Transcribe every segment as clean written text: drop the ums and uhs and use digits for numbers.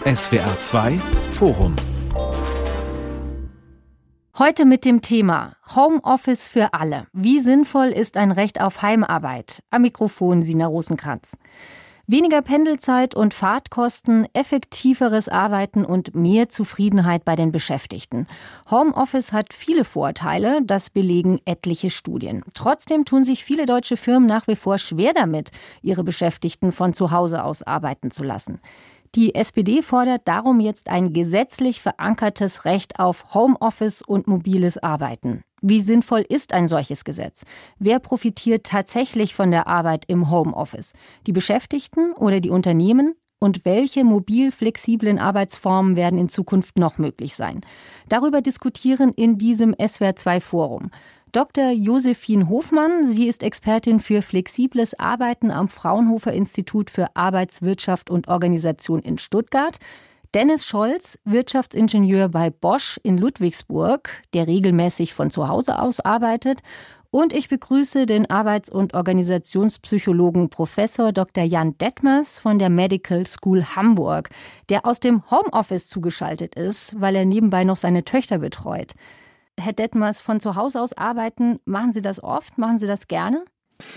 SWR 2 Forum. Heute mit dem Thema Homeoffice für alle. Wie sinnvoll ist ein Recht auf Heimarbeit? Am Mikrofon Sina Rosenkranz. Weniger Pendelzeit und Fahrtkosten, effektiveres Arbeiten und mehr Zufriedenheit bei den Beschäftigten. Homeoffice hat viele Vorteile, das belegen etliche Studien. Trotzdem tun sich viele deutsche Firmen nach wie vor schwer damit, ihre Beschäftigten von zu Hause aus arbeiten zu lassen. Die SPD fordert darum jetzt ein gesetzlich verankertes Recht auf Homeoffice und mobiles Arbeiten. Wie sinnvoll ist ein solches Gesetz? Wer profitiert tatsächlich von der Arbeit im Homeoffice? Die Beschäftigten oder die Unternehmen? Und welche mobil-flexiblen Arbeitsformen werden in Zukunft noch möglich sein? Darüber diskutieren in diesem SWR2-Forum Dr. Josephine Hofmann. Sie ist Expertin für flexibles Arbeiten am Fraunhofer Institut für Arbeitswirtschaft und Organisation in Stuttgart. Dennis Scholz, Wirtschaftsingenieur bei Bosch in Ludwigsburg, der regelmäßig von zu Hause aus arbeitet. Und ich begrüße den Arbeits- und Organisationspsychologen Professor Dr. Jan Detmers von der Medical School Hamburg, der aus dem Homeoffice zugeschaltet ist, weil er nebenbei noch seine Töchter betreut. Herr Detmers, von zu Hause aus arbeiten, machen Sie das oft? Machen Sie das gerne?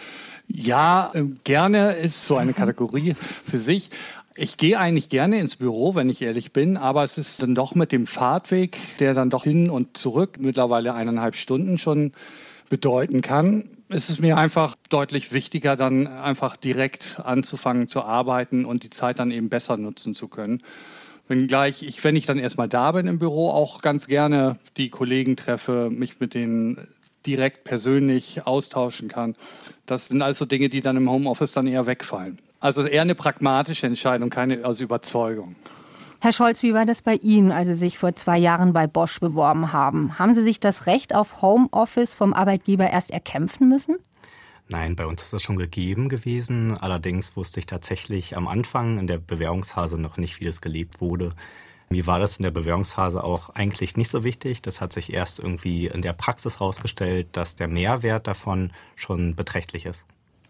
Ja, gerne ist so eine Kategorie für sich. Ich gehe eigentlich gerne ins Büro, wenn ich ehrlich bin, aber es ist dann doch mit dem Fahrtweg, der dann doch hin und zurück mittlerweile 1,5 Stunden schon bedeuten kann, ist es mir einfach deutlich wichtiger, dann einfach direkt anzufangen zu arbeiten und die Zeit dann eben besser nutzen zu können. Wenngleich wenn ich dann erstmal da bin im Büro, auch ganz gerne die Kollegen treffe, mich mit denen direkt persönlich austauschen kann. Das sind also Dinge, die dann im Homeoffice dann eher wegfallen. Also eher eine pragmatische Entscheidung, keine aus Überzeugung. Herr Scholz, wie war das bei Ihnen, als Sie sich vor 2 Jahren bei Bosch beworben haben? Haben Sie sich das Recht auf Homeoffice vom Arbeitgeber erst erkämpfen müssen? Nein, bei uns ist das schon gegeben gewesen. Allerdings wusste ich tatsächlich am Anfang in der Bewerbungsphase noch nicht, wie das gelebt wurde. Mir war das in der Bewerbungsphase auch eigentlich nicht so wichtig. Das hat sich erst irgendwie in der Praxis herausgestellt, dass der Mehrwert davon schon beträchtlich ist.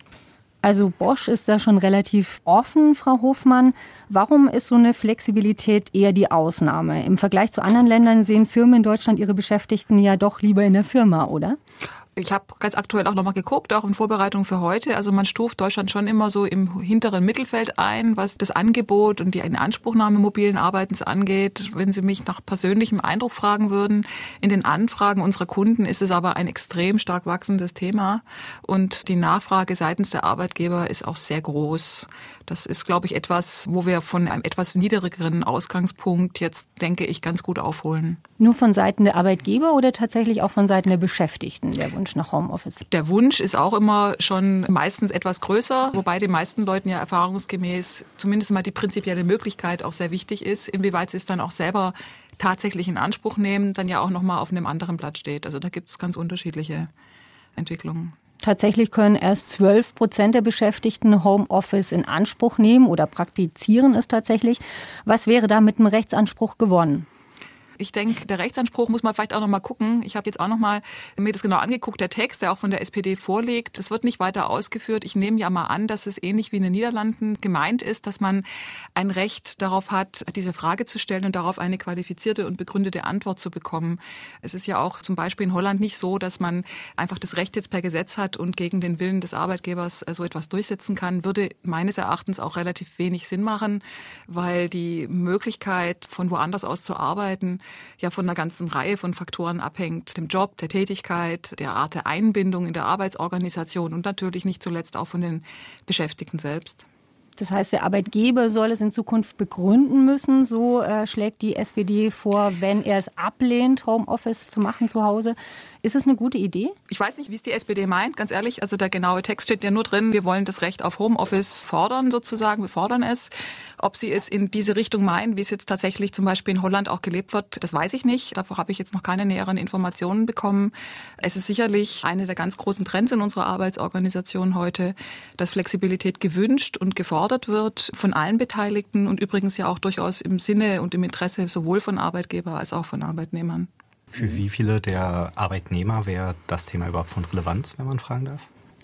Also Bosch ist da schon relativ offen, Frau Hofmann. Warum ist so eine Flexibilität eher die Ausnahme? Im Vergleich zu anderen Ländern sehen Firmen in Deutschland ihre Beschäftigten ja doch lieber in der Firma, oder? Ich habe ganz aktuell auch nochmal geguckt, auch in Vorbereitung für heute. Also man stuft Deutschland schon immer so im hinteren Mittelfeld ein, was das Angebot und die Inanspruchnahme mobilen Arbeitens angeht. Wenn Sie mich nach persönlichem Eindruck fragen würden, in den Anfragen unserer Kunden ist es aber ein extrem stark wachsendes Thema. Und die Nachfrage seitens der Arbeitgeber ist auch sehr groß. Das ist, glaube ich, etwas, wo wir von einem etwas niedrigeren Ausgangspunkt jetzt, denke ich, ganz gut aufholen. Nur von Seiten der Arbeitgeber oder tatsächlich auch von Seiten der Beschäftigten, der Wunsch nach Homeoffice? Der Wunsch ist auch immer schon meistens etwas größer, wobei den meisten Leuten ja erfahrungsgemäß zumindest mal die prinzipielle Möglichkeit auch sehr wichtig ist. Inwieweit sie es dann auch selber tatsächlich in Anspruch nehmen, dann ja auch nochmal auf einem anderen Blatt steht. Also da gibt es ganz unterschiedliche Entwicklungen. Tatsächlich können erst 12% der Beschäftigten Homeoffice in Anspruch nehmen oder praktizieren es tatsächlich. Was wäre da mit dem Rechtsanspruch gewonnen? Ich denke, der Rechtsanspruch muss man vielleicht auch noch mal gucken. Ich habe jetzt auch noch mal mir das genau angeguckt, der Text, der auch von der SPD vorliegt. Es wird nicht weiter ausgeführt. Ich nehme ja mal an, dass es ähnlich wie in den Niederlanden gemeint ist, dass man ein Recht darauf hat, diese Frage zu stellen und darauf eine qualifizierte und begründete Antwort zu bekommen. Es ist ja auch zum Beispiel in Holland nicht so, dass man einfach das Recht jetzt per Gesetz hat und gegen den Willen des Arbeitgebers so etwas durchsetzen kann. Würde meines Erachtens auch relativ wenig Sinn machen, weil die Möglichkeit, von woanders aus zu arbeiten, ja von einer ganzen Reihe von Faktoren abhängt. Dem Job, der Tätigkeit, der Art der Einbindung in der Arbeitsorganisation und natürlich nicht zuletzt auch von den Beschäftigten selbst. Das heißt, der Arbeitgeber soll es in Zukunft begründen müssen, so schlägt die SPD vor, wenn er es ablehnt, Homeoffice zu machen zu Hause. Ist es eine gute Idee? Ich weiß nicht, wie es die SPD meint, ganz ehrlich. Also der genaue Text steht ja nur drin, wir wollen das Recht auf Homeoffice fordern sozusagen, wir fordern es. Ob sie es in diese Richtung meinen, wie es jetzt tatsächlich zum Beispiel in Holland auch gelebt wird, das weiß ich nicht. Davor habe ich jetzt noch keine näheren Informationen bekommen. Es ist sicherlich eine der ganz großen Trends in unserer Arbeitsorganisation heute, dass Flexibilität gewünscht und gefordert wird von allen Beteiligten und übrigens ja auch durchaus im Sinne und im Interesse sowohl von Arbeitgeber als auch von Arbeitnehmern. Für wie viele der Arbeitnehmer wäre das Thema überhaupt von Relevanz, wenn man fragen darf?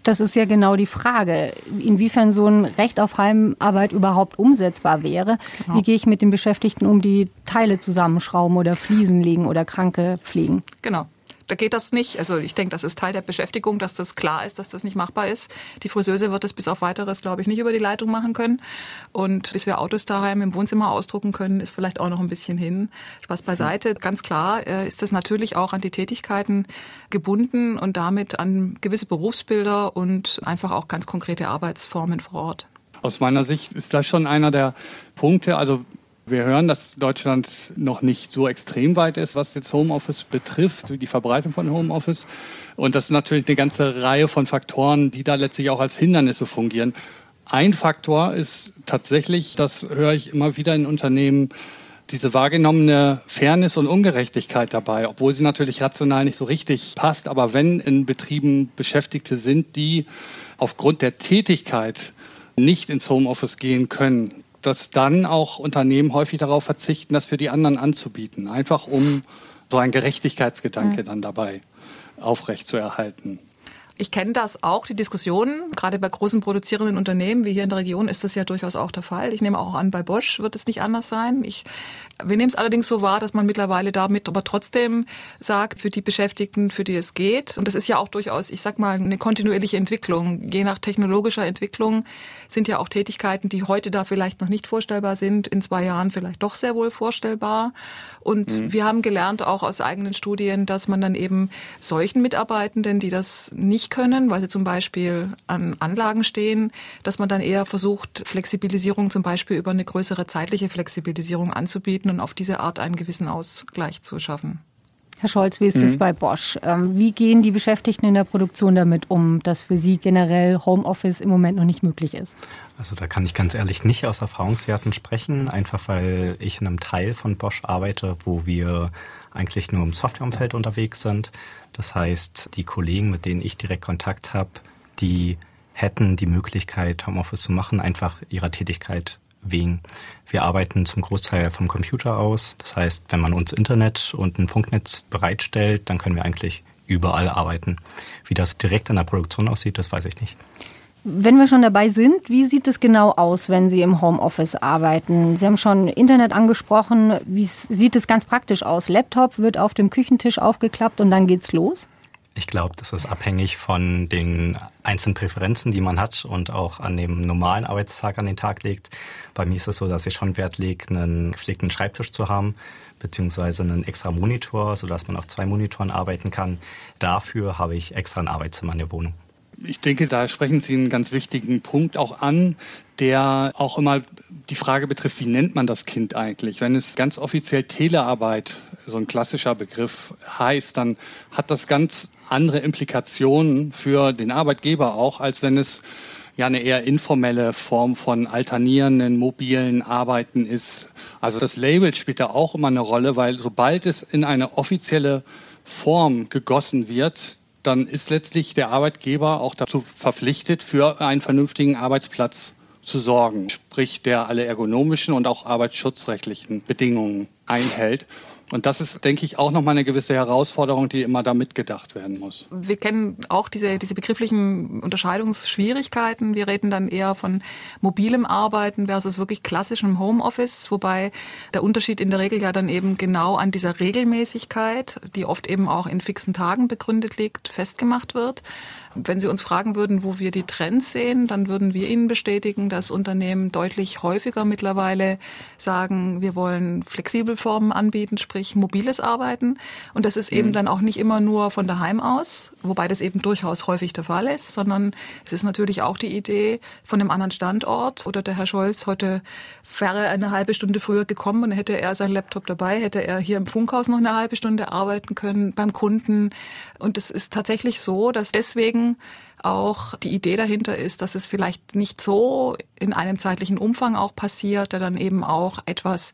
Das ist ja genau die Frage, inwiefern so ein Recht auf Heimarbeit überhaupt umsetzbar wäre. Genau. Wie gehe ich mit den Beschäftigten um, die Teile zusammenschrauben oder Fliesen legen oder Kranke pflegen? Genau. Da geht das nicht. Also ich denke, das ist Teil der Beschäftigung, dass das klar ist, dass das nicht machbar ist. Die Friseuse wird das bis auf Weiteres, glaube ich, nicht über die Leitung machen können. Und bis wir Autos daheim im Wohnzimmer ausdrucken können, ist vielleicht auch noch ein bisschen hin. Spaß beiseite. Ganz klar ist das natürlich auch an die Tätigkeiten gebunden und damit an gewisse Berufsbilder und einfach auch ganz konkrete Arbeitsformen vor Ort. Aus meiner Sicht ist das schon einer der Punkte, also wir hören, dass Deutschland noch nicht so extrem weit ist, was jetzt Homeoffice betrifft, die Verbreitung von Homeoffice. Und das ist natürlich eine ganze Reihe von Faktoren, die da letztlich auch als Hindernisse fungieren. Ein Faktor ist tatsächlich, das höre ich immer wieder in Unternehmen, diese wahrgenommene Fairness und Ungerechtigkeit dabei, obwohl sie natürlich rational nicht so richtig passt. Aber wenn in Betrieben Beschäftigte sind, die aufgrund der Tätigkeit nicht ins Homeoffice gehen können, dass dann auch Unternehmen häufig darauf verzichten, das für die anderen anzubieten. Einfach um so einen Gerechtigkeitsgedanke dann dabei aufrechtzuerhalten. Ich kenne das auch, die Diskussionen, gerade bei großen produzierenden Unternehmen, wie hier in der Region ist das ja durchaus auch der Fall. Ich nehme auch an, bei Bosch wird es nicht anders sein. Wir nehmen es allerdings so wahr, dass man mittlerweile damit aber trotzdem sagt, für die Beschäftigten, für die es geht. Und das ist ja auch durchaus, ich sag mal, eine kontinuierliche Entwicklung. Je nach technologischer Entwicklung sind ja auch Tätigkeiten, die heute da vielleicht noch nicht vorstellbar sind, in 2 Jahren vielleicht doch sehr wohl vorstellbar. Und wir haben gelernt, auch aus eigenen Studien, dass man dann eben solchen Mitarbeitenden, die das nicht können, weil sie zum Beispiel an Anlagen stehen, dass man dann eher versucht, Flexibilisierung zum Beispiel über eine größere zeitliche Flexibilisierung anzubieten und auf diese Art einen gewissen Ausgleich zu schaffen. Herr Scholz, wie ist es bei Bosch? Wie gehen die Beschäftigten in der Produktion damit um, dass für sie generell Homeoffice im Moment noch nicht möglich ist? Also da kann ich ganz ehrlich nicht aus Erfahrungswerten sprechen, einfach weil ich in einem Teil von Bosch arbeite, wo wir eigentlich nur im Softwareumfeld unterwegs sind. Das heißt, die Kollegen, mit denen ich direkt Kontakt habe, die hätten die Möglichkeit, Homeoffice zu machen, einfach ihrer Tätigkeit wegen. Wir arbeiten zum Großteil vom Computer aus. Das heißt, wenn man uns Internet und ein Funknetz bereitstellt, dann können wir eigentlich überall arbeiten. Wie das direkt in der Produktion aussieht, das weiß ich nicht. Wenn wir schon dabei sind, wie sieht es genau aus, wenn Sie im Homeoffice arbeiten? Sie haben schon Internet angesprochen. Wie sieht es ganz praktisch aus? Laptop wird auf dem Küchentisch aufgeklappt und dann geht's los? Ich glaube, das ist abhängig von den einzelnen Präferenzen, die man hat und auch an dem normalen Arbeitstag an den Tag legt. Bei mir ist es so, dass ich schon Wert lege, einen gepflegten Schreibtisch zu haben, beziehungsweise einen extra Monitor, sodass man auf 2 Monitoren arbeiten kann. Dafür habe ich extra ein Arbeitszimmer in der Wohnung. Ich denke, da sprechen Sie einen ganz wichtigen Punkt auch an, der auch immer die Frage betrifft, wie nennt man das Kind eigentlich? Wenn es ganz offiziell Telearbeit, so ein klassischer Begriff, heißt, dann hat das ganz andere Implikationen für den Arbeitgeber auch, als wenn es ja eine eher informelle Form von alternierenden, mobilen Arbeiten ist. Also das Label spielt da auch immer eine Rolle, weil sobald es in eine offizielle Form gegossen wird, dann ist letztlich der Arbeitgeber auch dazu verpflichtet, für einen vernünftigen Arbeitsplatz zu sorgen, sprich der alle ergonomischen und auch arbeitsschutzrechtlichen Bedingungen einhält. Und das ist, denke ich, auch nochmal eine gewisse Herausforderung, die immer da mitgedacht werden muss. Wir kennen auch diese begrifflichen Unterscheidungsschwierigkeiten. Wir reden dann eher von mobilem Arbeiten versus wirklich klassischem Homeoffice, wobei der Unterschied in der Regel ja dann eben genau an dieser Regelmäßigkeit, die oft eben auch in fixen Tagen begründet liegt, festgemacht wird. Wenn Sie uns fragen würden, wo wir die Trends sehen, dann würden wir Ihnen bestätigen, dass Unternehmen deutlich häufiger mittlerweile sagen, wir wollen flexible Formen anbieten, sprich mobiles Arbeiten. Und das ist eben dann auch nicht immer nur von daheim aus, wobei das eben durchaus häufig der Fall ist, sondern es ist natürlich auch die Idee von einem anderen Standort. Oder der Herr Scholz, heute wäre eine halbe Stunde früher gekommen und hätte er seinen Laptop dabei, hätte er hier im Funkhaus noch eine halbe Stunde arbeiten können beim Kunden. Und es ist tatsächlich so, dass deswegen auch die Idee dahinter ist, dass es vielleicht nicht so in einem zeitlichen Umfang auch passiert, der dann eben auch etwas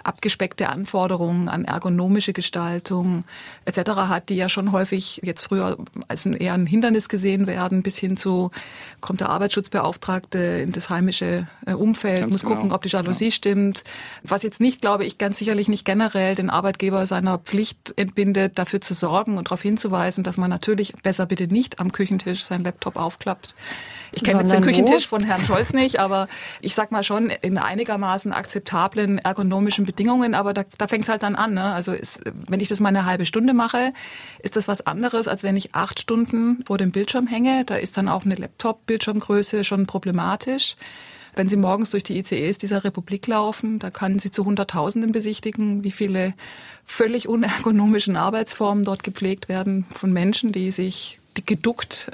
abgespeckte Anforderungen an ergonomische Gestaltung etc. hat, die ja schon häufig jetzt früher als eher ein Hindernis gesehen werden, bis hin zu, kommt der Arbeitsschutzbeauftragte in das heimische Umfeld, muss gucken, ob die Jalousie stimmt. Was jetzt nicht, glaube ich, ganz sicherlich nicht generell den Arbeitgeber seiner Pflicht entbindet, dafür zu sorgen und darauf hinzuweisen, dass man natürlich besser bitte nicht am Küchentisch seinen Laptop aufklappt. Ich kenne jetzt den Küchentisch von Herrn Scholz nicht, aber ich sag mal schon in einigermaßen akzeptablen ergonomischen Bedingungen, aber da fängt es halt dann an. Ne? Also wenn ich das mal eine halbe Stunde mache, ist das was anderes, als wenn ich 8 Stunden vor dem Bildschirm hänge. Da ist dann auch eine Laptop-Bildschirmgröße schon problematisch. Wenn Sie morgens durch die ICEs dieser Republik laufen, da können Sie zu Hunderttausenden besichtigen, wie viele völlig unergonomischen Arbeitsformen dort gepflegt werden von Menschen, die sich geduckt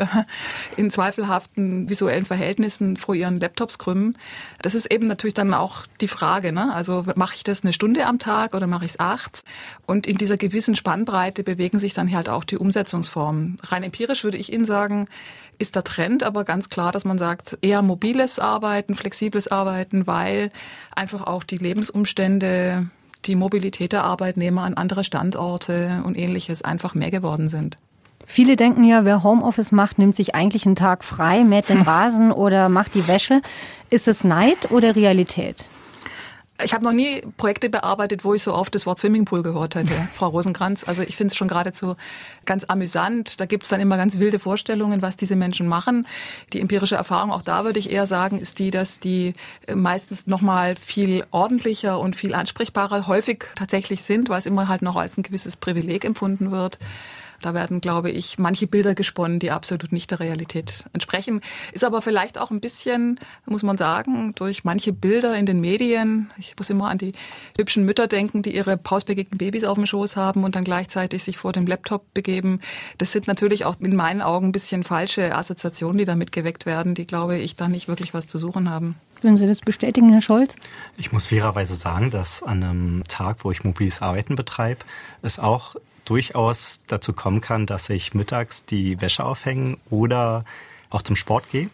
in zweifelhaften visuellen Verhältnissen vor ihren Laptops krümmen. Das ist eben natürlich dann auch die Frage, ne? Also mache ich das 1 Stunde am Tag oder mache ich es 8? Und in dieser gewissen Spannbreite bewegen sich dann halt auch die Umsetzungsformen. Rein empirisch würde ich Ihnen sagen, ist der Trend aber ganz klar, dass man sagt, eher mobiles Arbeiten, flexibles Arbeiten, weil einfach auch die Lebensumstände, die Mobilität der Arbeitnehmer an andere Standorte und Ähnliches einfach mehr geworden sind. Viele denken ja, wer Homeoffice macht, nimmt sich eigentlich einen Tag frei, mäht den Rasen oder macht die Wäsche. Ist es Neid oder Realität? Ich habe noch nie Projekte bearbeitet, wo ich so oft das Wort Swimmingpool gehört hätte, Frau Rosenkranz. Also ich finde es schon geradezu ganz amüsant. Da gibt es dann immer ganz wilde Vorstellungen, was diese Menschen machen. Die empirische Erfahrung, auch da würde ich eher sagen, ist die, dass die meistens noch mal viel ordentlicher und viel ansprechbarer häufig tatsächlich sind, weil es immer halt noch als ein gewisses Privileg empfunden wird. Da werden, glaube ich, manche Bilder gesponnen, die absolut nicht der Realität entsprechen. Ist aber vielleicht auch ein bisschen, muss man sagen, durch manche Bilder in den Medien. Ich muss immer an die hübschen Mütter denken, die ihre pausbäckigen Babys auf dem Schoß haben und dann gleichzeitig sich vor dem Laptop begeben. Das sind natürlich auch in meinen Augen ein bisschen falsche Assoziationen, die damit geweckt werden, die, glaube ich, da nicht wirklich was zu suchen haben. Würden Sie das bestätigen, Herr Scholz? Ich muss fairerweise sagen, dass an einem Tag, wo ich mobiles Arbeiten betreibe, es auch durchaus dazu kommen kann, dass ich mittags die Wäsche aufhänge oder auch zum Sport gehe.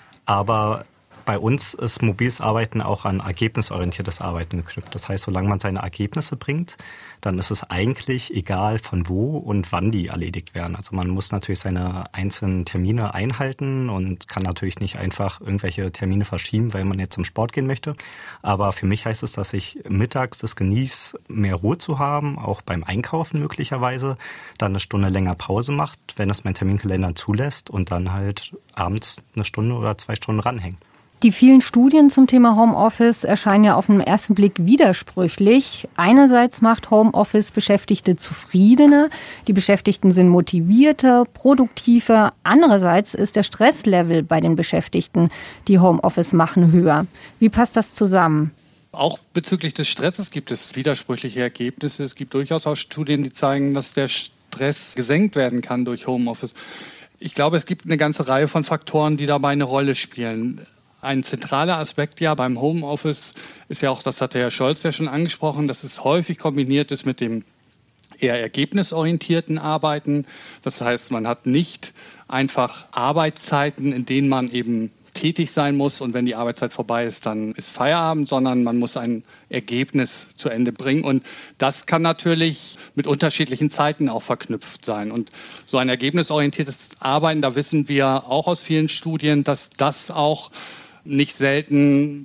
Aber bei uns ist mobiles Arbeiten auch an ergebnisorientiertes Arbeiten geknüpft. Das heißt, solange man seine Ergebnisse bringt, dann ist es eigentlich egal, von wo und wann die erledigt werden. Also man muss natürlich seine einzelnen Termine einhalten und kann natürlich nicht einfach irgendwelche Termine verschieben, weil man jetzt zum Sport gehen möchte. Aber für mich heißt es, dass ich mittags das genieße, mehr Ruhe zu haben, auch beim Einkaufen möglicherweise, dann 1 Stunde länger Pause macht, wenn es mein Terminkalender zulässt und dann halt abends 1 Stunde oder 2 Stunden ranhängen. Die vielen Studien zum Thema Homeoffice erscheinen ja auf den ersten Blick widersprüchlich. Einerseits macht Homeoffice Beschäftigte zufriedener, die Beschäftigten sind motivierter, produktiver. Andererseits ist der Stresslevel bei den Beschäftigten, die Homeoffice machen, höher. Wie passt das zusammen? Auch bezüglich des Stresses gibt es widersprüchliche Ergebnisse. Es gibt durchaus auch Studien, die zeigen, dass der Stress gesenkt werden kann durch Homeoffice. Ich glaube, es gibt eine ganze Reihe von Faktoren, die dabei eine Rolle spielen. Ein zentraler Aspekt ja beim Homeoffice ist ja auch, das hat der Herr Scholz ja schon angesprochen, dass es häufig kombiniert ist mit dem eher ergebnisorientierten Arbeiten. Das heißt, man hat nicht einfach Arbeitszeiten, in denen man eben tätig sein muss und wenn die Arbeitszeit vorbei ist, dann ist Feierabend, sondern man muss ein Ergebnis zu Ende bringen. Und das kann natürlich mit unterschiedlichen Zeiten auch verknüpft sein. Und so ein ergebnisorientiertes Arbeiten, da wissen wir auch aus vielen Studien, dass das auch nicht selten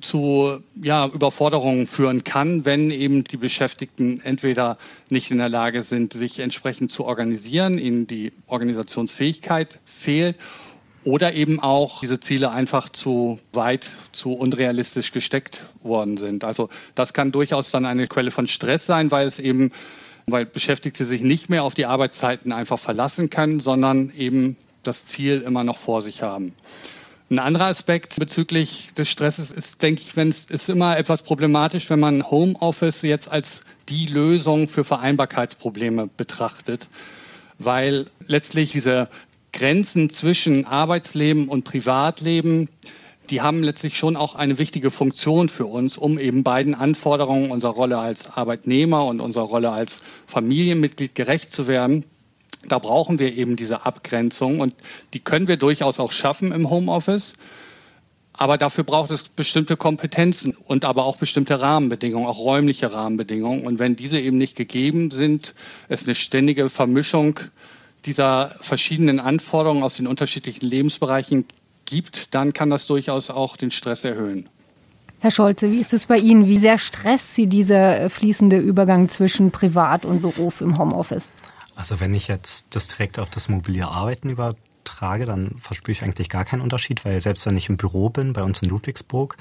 zu Überforderungen führen kann, wenn eben die Beschäftigten entweder nicht in der Lage sind, sich entsprechend zu organisieren, ihnen die Organisationsfähigkeit fehlt, oder eben auch diese Ziele einfach zu weit, zu unrealistisch gesteckt worden sind. Also das kann durchaus dann eine Quelle von Stress sein, weil Beschäftigte sich nicht mehr auf die Arbeitszeiten einfach verlassen können, sondern eben das Ziel immer noch vor sich haben. Ein anderer Aspekt bezüglich des Stresses ist, denke ich, ist immer etwas problematisch, wenn man Homeoffice jetzt als die Lösung für Vereinbarkeitsprobleme betrachtet, weil letztlich diese Grenzen zwischen Arbeitsleben und Privatleben, die haben letztlich schon auch eine wichtige Funktion für uns, um eben beiden Anforderungen unserer Rolle als Arbeitnehmer und unserer Rolle als Familienmitglied gerecht zu werden. Da brauchen wir eben diese Abgrenzung und die können wir durchaus auch schaffen im Homeoffice. Aber dafür braucht es bestimmte Kompetenzen und aber auch bestimmte Rahmenbedingungen, auch räumliche Rahmenbedingungen. Und wenn diese eben nicht gegeben sind, es eine ständige Vermischung dieser verschiedenen Anforderungen aus den unterschiedlichen Lebensbereichen gibt, dann kann das durchaus auch den Stress erhöhen. Herr Scholze, wie ist es bei Ihnen? Wie sehr stresst Sie dieser fließende Übergang zwischen Privat und Beruf im Homeoffice? Also wenn ich jetzt das direkt auf das mobile Arbeiten übertrage, dann verspüre ich eigentlich gar keinen Unterschied, weil selbst wenn ich im Büro bin, bei uns in Ludwigsburg,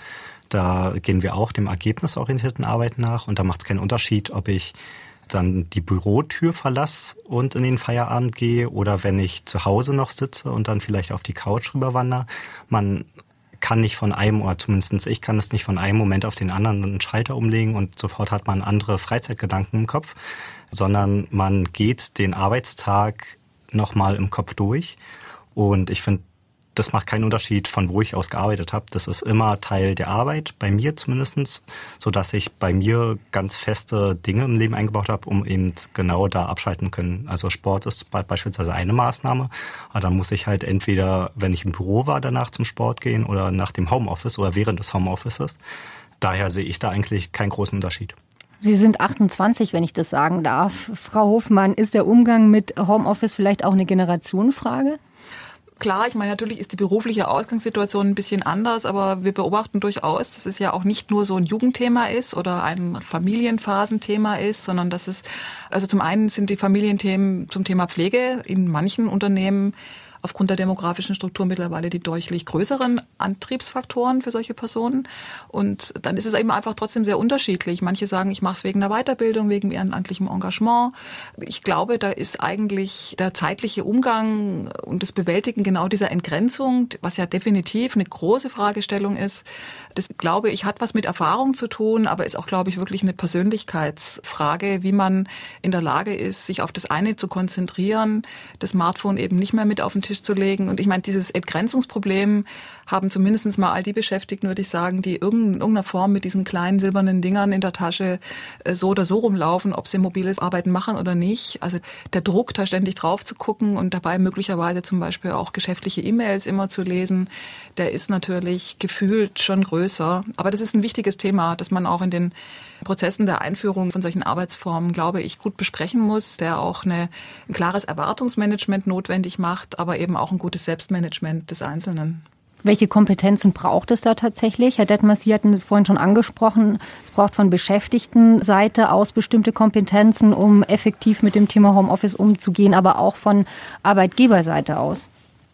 da gehen wir auch dem ergebnisorientierten Arbeiten nach und da macht es keinen Unterschied, ob ich dann die Bürotür verlasse und in den Feierabend gehe oder wenn ich zu Hause noch sitze und dann vielleicht auf die Couch rüberwandere. Man kann nicht von einem, oder zumindest ich kann es nicht von einem Moment auf den anderen einen Schalter umlegen und sofort hat man andere Freizeitgedanken im Kopf, sondern man geht den Arbeitstag nochmal im Kopf durch. Und ich finde, das macht keinen Unterschied, von wo ich aus gearbeitet habe. Das ist immer Teil der Arbeit, bei mir zumindest, sodass ich bei mir ganz feste Dinge im Leben eingebaut habe, um eben genau da abschalten können. Also Sport ist beispielsweise eine Maßnahme, aber dann muss ich halt entweder, wenn ich im Büro war, danach zum Sport gehen oder nach dem Homeoffice oder während des Homeoffices. Daher sehe ich da eigentlich keinen großen Unterschied. Sie sind 28, wenn ich das sagen darf. Frau Hofmann, ist der Umgang mit Homeoffice vielleicht auch eine Generationenfrage? Klar, ich meine, natürlich ist die berufliche Ausgangssituation ein bisschen anders, aber wir beobachten durchaus, dass es ja auch nicht nur so ein Jugendthema ist oder ein Familienphasenthema ist, sondern dass es, also zum einen sind die Familienthemen zum Thema Pflege in manchen Unternehmen aufgrund der demografischen Struktur mittlerweile die deutlich größeren Antriebsfaktoren für solche Personen. Und dann ist es eben einfach trotzdem sehr unterschiedlich. Manche sagen, ich mache es wegen der Weiterbildung, wegen ehrenamtlichem Engagement. Ich glaube, da ist eigentlich der zeitliche Umgang und das Bewältigen genau dieser Entgrenzung, was ja definitiv eine große Fragestellung ist, das, glaube ich, hat was mit Erfahrung zu tun, aber ist auch, glaube ich, wirklich eine Persönlichkeitsfrage, wie man in der Lage ist, sich auf das eine zu konzentrieren, das Smartphone eben nicht mehr mit auf den Tisch zu legen. Und ich meine, dieses Entgrenzungsproblem haben zumindest mal all die Beschäftigten, würde ich sagen, die in irgendeiner Form mit diesen kleinen silbernen Dingern in der Tasche so oder so rumlaufen, ob sie mobiles Arbeiten machen oder nicht. Also der Druck, da ständig drauf zu gucken und dabei möglicherweise zum Beispiel auch geschäftliche E-Mails immer zu lesen, der ist natürlich gefühlt schon größer. Aber das ist ein wichtiges Thema, das man auch in den Prozessen der Einführung von solchen Arbeitsformen, glaube ich, gut besprechen muss, der auch ein klares Erwartungsmanagement notwendig macht, aber eben auch ein gutes Selbstmanagement des Einzelnen. Welche Kompetenzen braucht es da tatsächlich? Herr Detmers, Sie hatten vorhin schon angesprochen, es braucht von Beschäftigtenseite aus bestimmte Kompetenzen, um effektiv mit dem Thema Homeoffice umzugehen, aber auch von Arbeitgeberseite aus.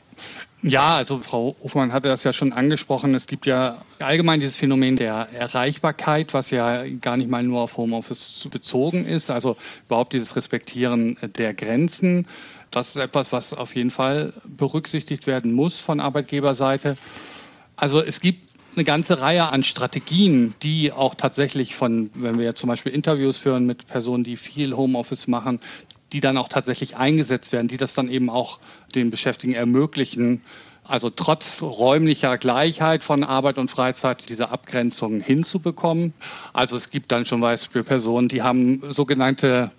Ja, also Frau Hofmann hatte das ja schon angesprochen. Es gibt ja allgemein dieses Phänomen der Erreichbarkeit, was ja gar nicht mal nur auf Homeoffice bezogen ist. Also überhaupt dieses Respektieren der Grenzen. Das ist etwas, was auf jeden Fall berücksichtigt werden muss von Arbeitgeberseite. Also es gibt eine ganze Reihe an Strategien, die auch tatsächlich wenn wir ja zum Beispiel Interviews führen mit Personen, die viel Homeoffice machen, die dann auch tatsächlich eingesetzt werden, die das dann eben auch den Beschäftigten ermöglichen, also trotz räumlicher Gleichheit von Arbeit und Freizeit diese Abgrenzung hinzubekommen. Also es gibt dann zum Beispiel Personen, die haben sogenannte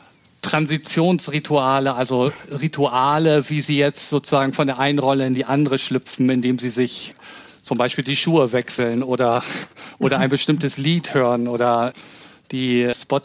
Transitionsrituale, also Rituale, wie sie jetzt sozusagen von der einen Rolle in die andere schlüpfen, indem sie sich zum Beispiel die Schuhe wechseln oder ein bestimmtes Lied hören oder die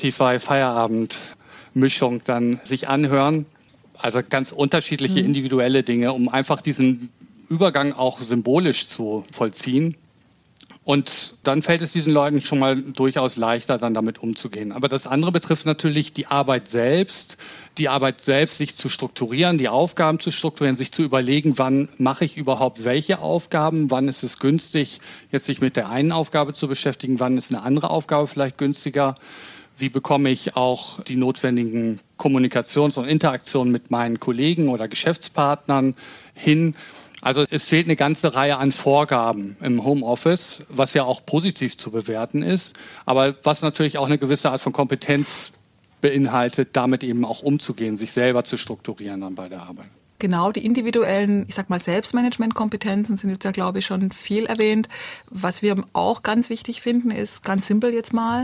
Spotify-Feierabend-Mischung dann sich anhören. Also ganz unterschiedliche individuelle Dinge, um einfach diesen Übergang auch symbolisch zu vollziehen. Und dann fällt es diesen Leuten schon mal durchaus leichter, dann damit umzugehen. Aber das andere betrifft natürlich die Arbeit selbst, sich zu strukturieren, die Aufgaben zu strukturieren, sich zu überlegen, wann mache ich überhaupt welche Aufgaben, wann ist es günstig, jetzt sich mit der einen Aufgabe zu beschäftigen, wann ist eine andere Aufgabe vielleicht günstiger, wie bekomme ich auch die notwendigen Kommunikations- und Interaktionen mit meinen Kollegen oder Geschäftspartnern hin. Also es fehlt eine ganze Reihe an Vorgaben im Homeoffice, was ja auch positiv zu bewerten ist, aber was natürlich auch eine gewisse Art von Kompetenz beinhaltet, damit eben auch umzugehen, sich selber zu strukturieren dann bei der Arbeit. Genau, die individuellen, ich sag mal, Selbstmanagement-Kompetenzen sind jetzt ja, glaube ich, schon viel erwähnt. Was wir auch ganz wichtig finden, ist ganz simpel jetzt mal,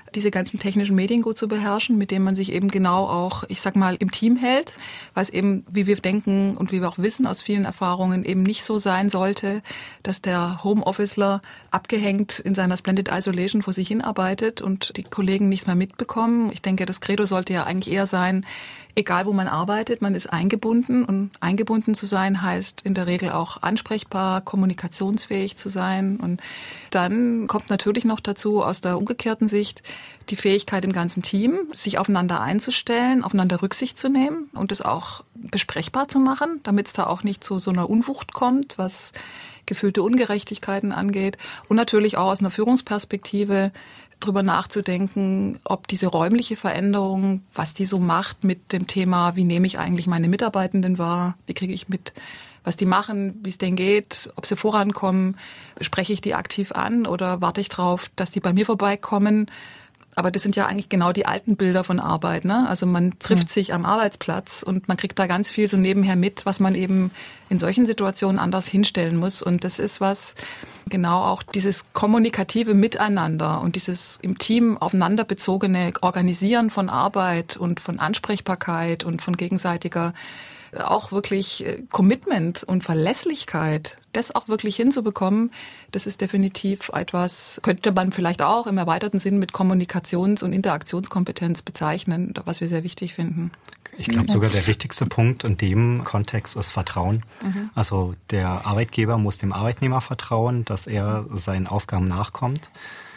diese ganzen technischen Medien gut zu beherrschen, mit denen man sich eben genau auch, ich sag mal, im Team hält, weil es eben, wie wir denken und wie wir auch wissen aus vielen Erfahrungen, eben nicht so sein sollte, dass der Homeofficer abgehängt in seiner Splendid Isolation vor sich hinarbeitet und die Kollegen nichts mehr mitbekommen. Ich denke, das Credo sollte ja eigentlich eher sein, egal wo man arbeitet, man ist eingebunden und eingebunden zu sein heißt in der Regel auch ansprechbar, kommunikationsfähig zu sein und dann kommt natürlich noch dazu aus der umgekehrten Sicht die Fähigkeit im ganzen Team, sich aufeinander einzustellen, aufeinander Rücksicht zu nehmen und es auch besprechbar zu machen, damit es da auch nicht zu so einer Unwucht kommt, was gefühlte Ungerechtigkeiten angeht und natürlich auch aus einer Führungsperspektive drüber nachzudenken, ob diese räumliche Veränderung, was die so macht mit dem Thema, wie nehme ich eigentlich meine Mitarbeitenden wahr, wie kriege ich mit, was die machen, wie es denen geht, ob sie vorankommen, spreche ich die aktiv an oder warte ich drauf, dass die bei mir vorbeikommen. Aber das sind ja eigentlich genau die alten Bilder von Arbeit, ne? Also man trifft sich am Arbeitsplatz und man kriegt da ganz viel so nebenher mit, was man eben in solchen Situationen anders hinstellen muss. Und das ist was, genau auch dieses kommunikative Miteinander und dieses im Team aufeinander bezogene Organisieren von Arbeit und von Ansprechbarkeit und von gegenseitiger auch wirklich Commitment und Verlässlichkeit, das auch wirklich hinzubekommen, das ist definitiv etwas, könnte man vielleicht auch im erweiterten Sinn mit Kommunikations- und Interaktionskompetenz bezeichnen, was wir sehr wichtig finden. Ich glaube sogar der wichtigste Punkt in dem Kontext ist Vertrauen. Also der Arbeitgeber muss dem Arbeitnehmer vertrauen, dass er seinen Aufgaben nachkommt.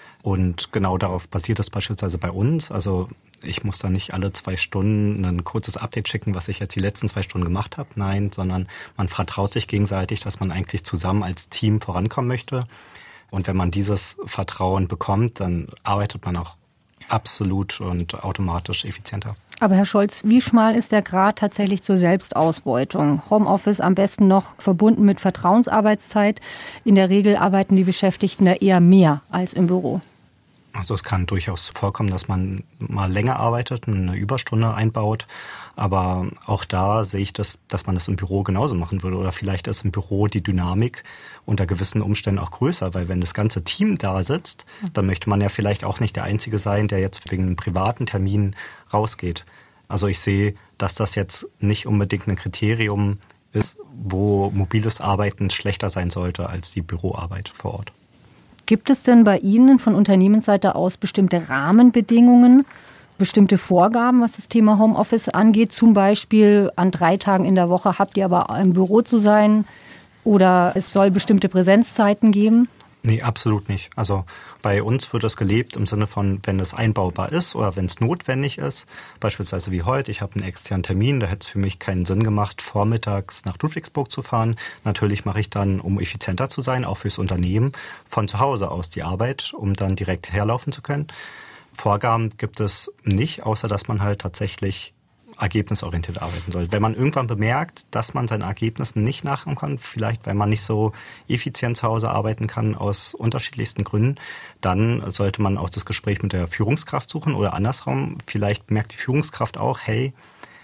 Und genau darauf basiert das beispielsweise bei uns. Also ich muss da nicht alle 2 Stunden ein kurzes Update schicken, was ich jetzt die letzten 2 Stunden gemacht habe. Nein, sondern man vertraut sich gegenseitig, dass man eigentlich zusammen als Team vorankommen möchte. Und wenn man dieses Vertrauen bekommt, dann arbeitet man auch absolut und automatisch effizienter. Aber Herr Scholz, wie schmal ist der Grad tatsächlich zur Selbstausbeutung? Homeoffice am besten noch verbunden mit Vertrauensarbeitszeit. In der Regel arbeiten die Beschäftigten da eher mehr als im Büro. Also es kann durchaus vorkommen, dass man mal länger arbeitet, eine Überstunde einbaut. Aber auch da sehe ich das, dass man das im Büro genauso machen würde. Oder vielleicht ist im Büro die Dynamik unter gewissen Umständen auch größer. Weil wenn das ganze Team da sitzt, dann möchte man ja vielleicht auch nicht der Einzige sein, der jetzt wegen einem privaten Termin rausgeht. Also ich sehe, dass das jetzt nicht unbedingt ein Kriterium ist, wo mobiles Arbeiten schlechter sein sollte als die Büroarbeit vor Ort. Gibt es denn bei Ihnen von Unternehmensseite aus bestimmte Rahmenbedingungen, bestimmte Vorgaben, was das Thema Homeoffice angeht? Zum Beispiel an 3 Tagen in der Woche habt ihr aber im Büro zu sein oder es soll bestimmte Präsenzzeiten geben? Nee, absolut nicht. Also bei uns wird das gelebt im Sinne von, wenn es einbaubar ist oder wenn es notwendig ist. Beispielsweise wie heute, ich habe einen externen Termin, da hätte es für mich keinen Sinn gemacht, vormittags nach Ludwigsburg zu fahren. Natürlich mache ich dann, um effizienter zu sein, auch fürs Unternehmen, von zu Hause aus die Arbeit, um dann direkt herlaufen zu können. Vorgaben gibt es nicht, außer dass man halt tatsächlich ergebnisorientiert arbeiten soll. Wenn man irgendwann bemerkt, dass man seinen Ergebnissen nicht nachkommen kann, vielleicht weil man nicht so effizient zu Hause arbeiten kann aus unterschiedlichsten Gründen, dann sollte man auch das Gespräch mit der Führungskraft suchen oder andersrum. Vielleicht merkt die Führungskraft auch, hey,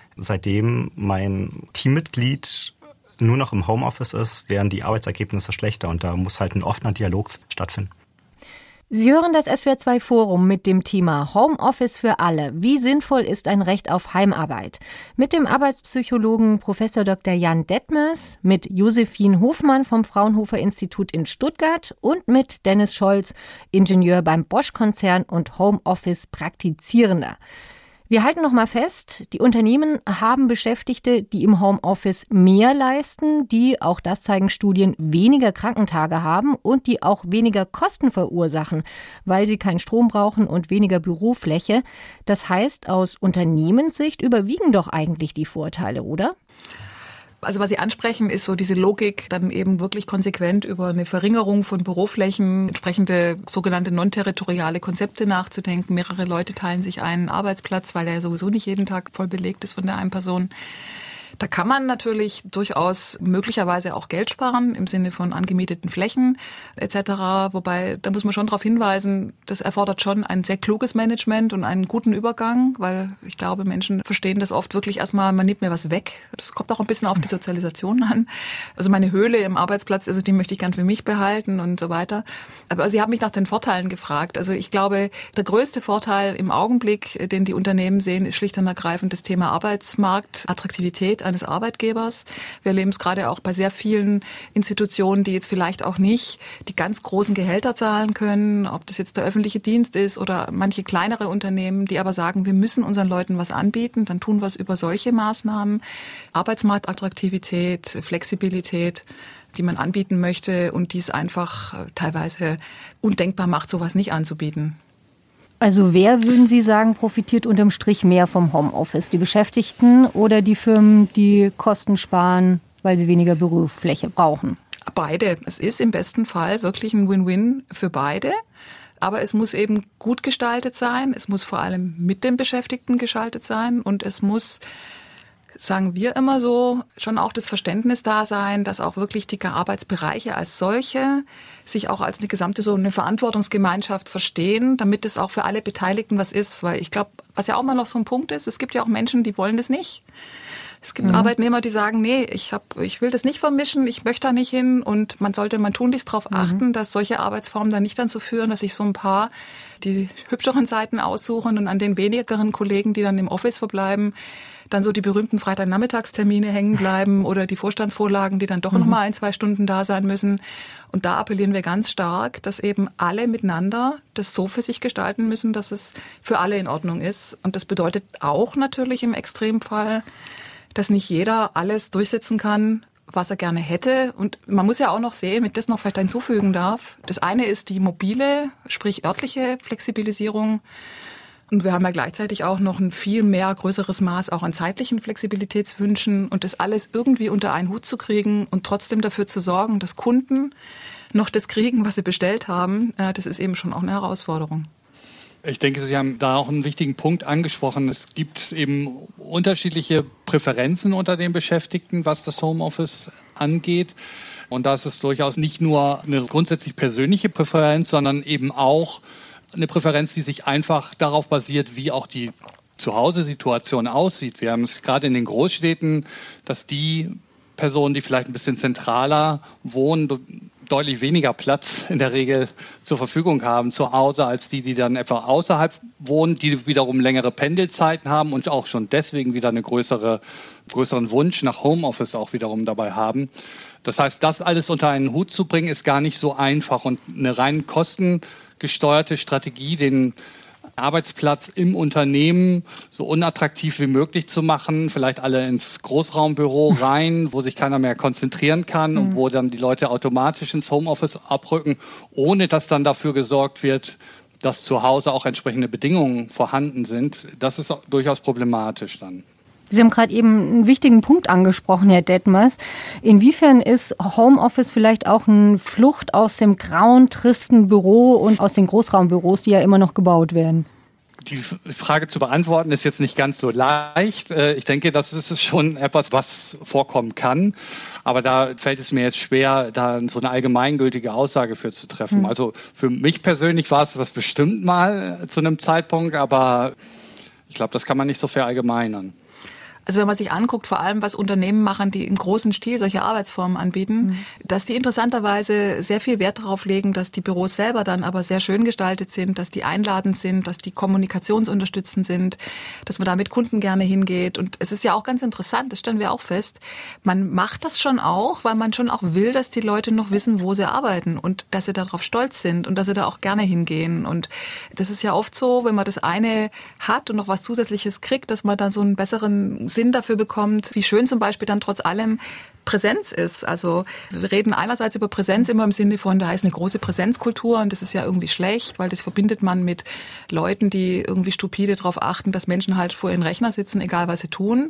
seitdem mein Teammitglied nur noch im Homeoffice ist, werden die Arbeitsergebnisse schlechter und da muss halt ein offener Dialog stattfinden. Sie hören das SWR2 Forum mit dem Thema Homeoffice für alle. Wie sinnvoll ist ein Recht auf Heimarbeit? Mit dem Arbeitspsychologen Prof. Dr. Jan Detmers, mit Josephine Hofmann vom Fraunhofer Institut in Stuttgart und mit Dennis Scholz, Ingenieur beim Bosch-Konzern und Homeoffice-Praktizierender. Wir halten noch mal fest, die Unternehmen haben Beschäftigte, die im Homeoffice mehr leisten, die, auch das zeigen Studien, weniger Krankentage haben und die auch weniger Kosten verursachen, weil sie keinen Strom brauchen und weniger Bürofläche. Das heißt, aus Unternehmenssicht überwiegen doch eigentlich die Vorteile, oder? Also was Sie ansprechen, ist so diese Logik, dann eben wirklich konsequent über eine Verringerung von Büroflächen, entsprechende sogenannte non-territoriale Konzepte nachzudenken. Mehrere Leute teilen sich einen Arbeitsplatz, weil der sowieso nicht jeden Tag voll belegt ist von der einen Person. Da kann man natürlich durchaus möglicherweise auch Geld sparen im Sinne von angemieteten Flächen etc. Wobei, da muss man schon darauf hinweisen, das erfordert schon ein sehr kluges Management und einen guten Übergang, weil ich glaube, Menschen verstehen das oft wirklich erstmal, man nimmt mir was weg. Das kommt auch ein bisschen auf die Sozialisation an. Also meine Höhle im Arbeitsplatz, also die möchte ich gern für mich behalten und so weiter. Aber Sie haben mich nach den Vorteilen gefragt. Also ich glaube, der größte Vorteil im Augenblick, den die Unternehmen sehen, ist schlicht und ergreifend das Thema Arbeitsmarkt, Attraktivität eines Arbeitgebers. Wir erleben es gerade auch bei sehr vielen Institutionen, die jetzt vielleicht auch nicht die ganz großen Gehälter zahlen können, ob das jetzt der öffentliche Dienst ist oder manche kleinere Unternehmen, die aber sagen, wir müssen unseren Leuten was anbieten, dann tun wir es über solche Maßnahmen. Arbeitsmarktattraktivität, Flexibilität, die man anbieten möchte und die es einfach teilweise undenkbar macht, sowas nicht anzubieten. Also wer, würden Sie sagen, profitiert unterm Strich mehr vom Homeoffice? Die Beschäftigten oder die Firmen, die Kosten sparen, weil sie weniger Bürofläche brauchen? Beide. Es ist im besten Fall wirklich ein Win-Win für beide. Aber es muss eben gut gestaltet sein. Es muss vor allem mit den Beschäftigten gestaltet sein. Und es muss, sagen wir immer so, schon auch das Verständnis da sein, dass auch wirklich die Arbeitsbereiche als solche sich auch als eine gesamte so eine Verantwortungsgemeinschaft verstehen, damit es auch für alle Beteiligten was ist. Weil ich glaube, was ja auch mal noch so ein Punkt ist, es gibt ja auch Menschen, die wollen das nicht. Es gibt Arbeitnehmer, die sagen, nee, ich will das nicht vermischen, ich möchte da nicht hin. Und man sollte tunlichst darauf achten, dass solche Arbeitsformen dann nicht dazu führen, dass sich so ein paar die hübscheren Seiten aussuchen und an den wenigeren Kollegen, die dann im Office verbleiben, dann so die berühmten Freitagnachmittagstermine hängen bleiben oder die Vorstandsvorlagen, die dann doch noch mal 1-2 Stunden da sein müssen. Und da appellieren wir ganz stark, dass eben alle miteinander das so für sich gestalten müssen, dass es für alle in Ordnung ist. Und das bedeutet auch natürlich im Extremfall, dass nicht jeder alles durchsetzen kann, was er gerne hätte. Und man muss ja auch noch sehen, wenn ich das noch vielleicht hinzufügen darf, das eine ist die mobile, sprich örtliche Flexibilisierung. Und wir haben ja gleichzeitig auch noch ein viel mehr größeres Maß auch an zeitlichen Flexibilitätswünschen und das alles irgendwie unter einen Hut zu kriegen und trotzdem dafür zu sorgen, dass Kunden noch das kriegen, was sie bestellt haben, das ist eben schon auch eine Herausforderung. Ich denke, Sie haben da auch einen wichtigen Punkt angesprochen. Es gibt eben unterschiedliche Präferenzen unter den Beschäftigten, was das Homeoffice angeht. Und da ist es durchaus nicht nur eine grundsätzlich persönliche Präferenz, sondern eben auch eine Präferenz, die sich einfach darauf basiert, wie auch die Zuhause-Situation aussieht. Wir haben es gerade in den Großstädten, dass die Personen, die vielleicht ein bisschen zentraler wohnen, deutlich weniger Platz in der Regel zur Verfügung haben zu Hause als die dann etwa außerhalb wohnen, die wiederum längere Pendelzeiten haben und auch schon deswegen wieder einen größeren Wunsch nach Homeoffice auch wiederum dabei haben. Das heißt, das alles unter einen Hut zu bringen, ist gar nicht so einfach und eine rein kostengesteuerte Strategie, den Arbeitsplatz im Unternehmen so unattraktiv wie möglich zu machen, vielleicht alle ins Großraumbüro rein, wo sich keiner mehr konzentrieren kann und wo dann die Leute automatisch ins Homeoffice abrücken, ohne dass dann dafür gesorgt wird, dass zu Hause auch entsprechende Bedingungen vorhanden sind. Das ist durchaus problematisch dann. Sie haben gerade eben einen wichtigen Punkt angesprochen, Herr Detmers. Inwiefern ist Homeoffice vielleicht auch eine Flucht aus dem grauen, tristen Büro und aus den Großraumbüros, die ja immer noch gebaut werden? Die Frage zu beantworten ist jetzt nicht ganz so leicht. Ich denke, das ist schon etwas, was vorkommen kann. Aber da fällt es mir jetzt schwer, da so eine allgemeingültige Aussage für zu treffen. Also für mich persönlich war es das bestimmt mal zu einem Zeitpunkt, aber ich glaube, das kann man nicht so verallgemeinern. Also wenn man sich anguckt, vor allem was Unternehmen machen, die im großen Stil solche Arbeitsformen anbieten, dass die interessanterweise sehr viel Wert darauf legen, dass die Büros selber dann aber sehr schön gestaltet sind, dass die einladend sind, dass die kommunikationsunterstützend sind, dass man da mit Kunden gerne hingeht. Und es ist ja auch ganz interessant, das stellen wir auch fest, man macht das schon auch, weil man schon auch will, dass die Leute noch wissen, wo sie arbeiten und dass sie darauf stolz sind und dass sie da auch gerne hingehen. Und das ist ja oft so, wenn man das eine hat und noch was Zusätzliches kriegt, dass man dann so einen besseren Sinn dafür bekommt, wie schön zum Beispiel dann trotz allem Präsenz ist. Also wir reden einerseits über Präsenz immer im Sinne von, da ist eine große Präsenzkultur und das ist ja irgendwie schlecht, weil das verbindet man mit Leuten, die irgendwie stupide darauf achten, dass Menschen halt vor ihren Rechner sitzen, egal was sie tun.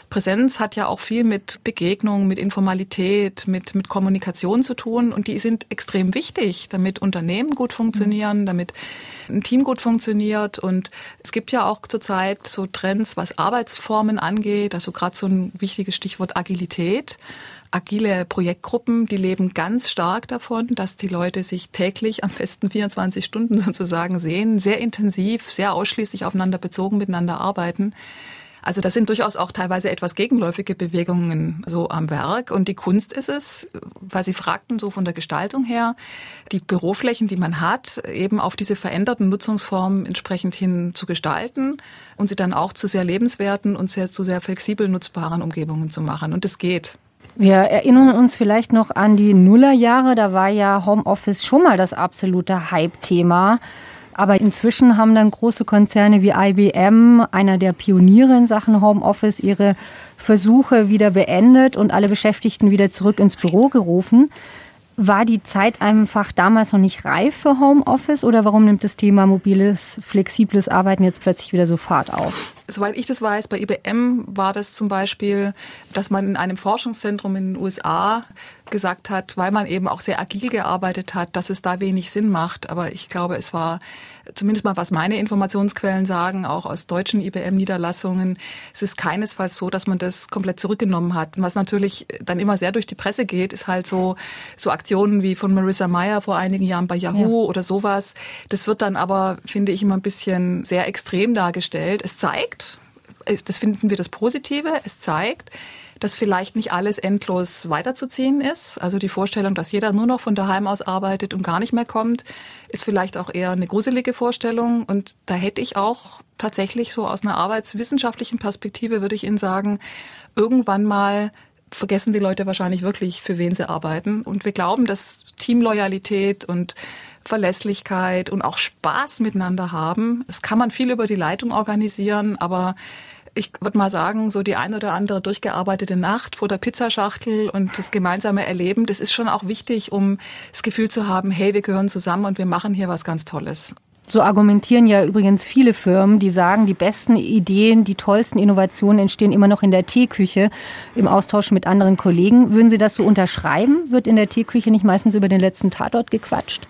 Präsenz hat ja auch viel mit Begegnung, mit Informalität, mit Kommunikation zu tun und die sind extrem wichtig, damit Unternehmen gut funktionieren, damit ein Team gut funktioniert und es gibt ja auch zurzeit so Trends, was Arbeitsformen angeht, also gerade so ein wichtiges Stichwort Agilität. Agile Projektgruppen, die leben ganz stark davon, dass die Leute sich täglich, am besten 24 Stunden sozusagen sehen, sehr intensiv, sehr ausschließlich aufeinander bezogen miteinander arbeiten. Also das sind durchaus auch teilweise etwas gegenläufige Bewegungen so am Werk. Und die Kunst ist es, weil Sie fragten, so von der Gestaltung her, die Büroflächen, die man hat, eben auf diese veränderten Nutzungsformen entsprechend hin zu gestalten und sie dann auch zu sehr lebenswerten und zu sehr flexibel nutzbaren Umgebungen zu machen. Und es geht. Wir erinnern uns vielleicht noch an die Nullerjahre. Da war ja Homeoffice schon mal das absolute Hype-Thema. Aber inzwischen haben dann große Konzerne wie IBM, einer der Pioniere in Sachen Homeoffice, ihre Versuche wieder beendet und alle Beschäftigten wieder zurück ins Büro gerufen. War die Zeit einfach damals noch nicht reif für Homeoffice oder warum nimmt das Thema mobiles, flexibles Arbeiten jetzt plötzlich wieder so Fahrt auf? Soweit ich das weiß, bei IBM war das zum Beispiel, dass man in einem Forschungszentrum in den USA gesagt hat, weil man eben auch sehr agil gearbeitet hat, dass es da wenig Sinn macht. Aber ich glaube, es war zumindest mal, was meine Informationsquellen sagen, auch aus deutschen IBM-Niederlassungen, es ist keinesfalls so, dass man das komplett zurückgenommen hat. Und was natürlich dann immer sehr durch die Presse geht, ist halt so Aktionen wie von Marissa Mayer vor einigen Jahren bei Yahoo oder sowas. Das wird dann aber, finde ich, immer ein bisschen sehr extrem dargestellt. Es zeigt, das finden wir das Positive, es zeigt, dass vielleicht nicht alles endlos weiterzuziehen ist. Also die Vorstellung, dass jeder nur noch von daheim aus arbeitet und gar nicht mehr kommt, ist vielleicht auch eher eine gruselige Vorstellung. Und da hätte ich auch tatsächlich so aus einer arbeitswissenschaftlichen Perspektive, würde ich Ihnen sagen, irgendwann mal vergessen die Leute wahrscheinlich wirklich, für wen sie arbeiten. Und wir glauben, dass Teamloyalität und Verlässlichkeit und auch Spaß miteinander haben. Das kann man viel über die Leitung organisieren, aber ich würde mal sagen, so die ein oder andere durchgearbeitete Nacht vor der Pizzaschachtel und das gemeinsame Erleben, das ist schon auch wichtig, um das Gefühl zu haben, hey, wir gehören zusammen und wir machen hier was ganz Tolles. So argumentieren ja übrigens viele Firmen, die sagen, die besten Ideen, die tollsten Innovationen entstehen immer noch in der Teeküche, im Austausch mit anderen Kollegen. Würden Sie das so unterschreiben? Wird in der Teeküche nicht meistens über den letzten Tatort gequatscht?